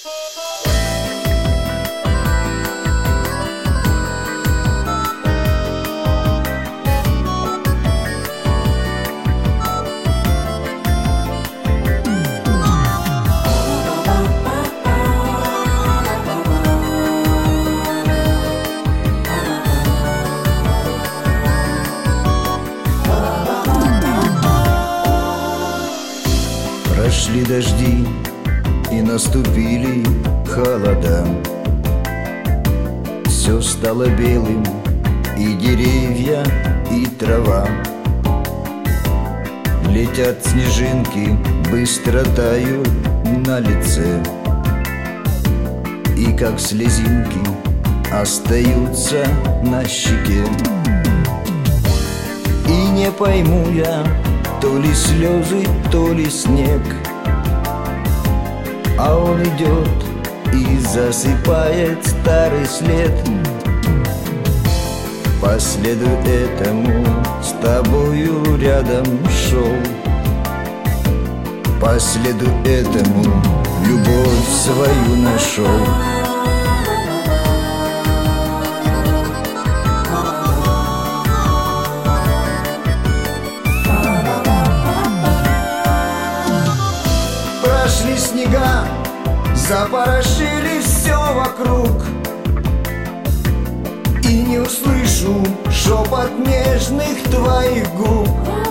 Прошли дожди и наступили холода. Все стало белым, и деревья, и трава. Летят снежинки, быстро тают на лице, и как слезинки остаются на щеке. И не пойму я, то ли слезы, то ли снег, а он идет и засыпает старый след. По следу этому с тобою рядом шел, по следу этому любовь свою нашел. Прошли снега, запорошили все вокруг, и не услышу шепот нежных твоих губ.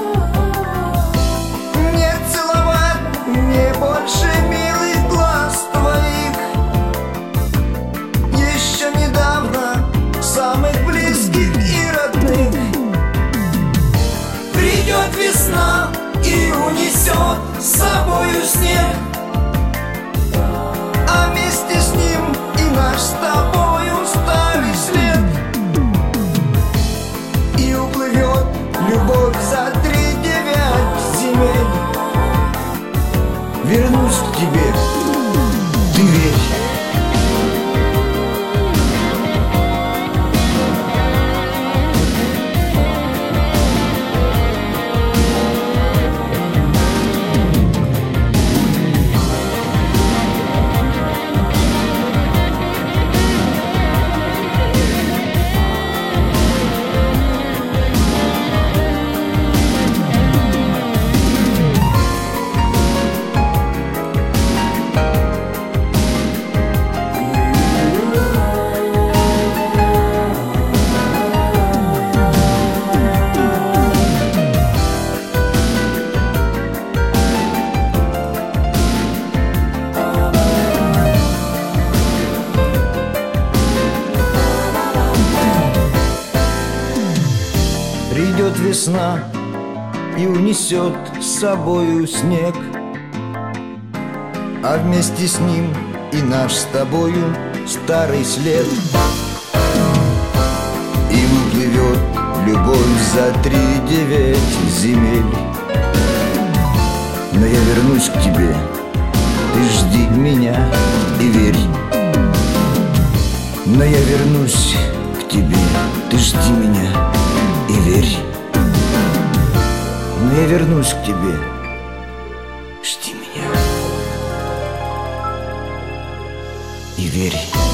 Не целовать мне больше милых глаз твоих, еще недавно самых близких и родных. Придет весна и унесет с собою снег, а вместе с ним и наш с тобою старый след. И уплывет любовь за 3-9 земель. Вернусь к тебе, ты верь. Придет весна и унесет с собою снег, а вместе с ним и наш с тобою старый след. И уплывет любовь за 3-9 земель. Но я вернусь к тебе, ты жди меня и верь. Но я вернусь к тебе, ты жди меня и верь. Но я вернусь к тебе, жди меня и верь.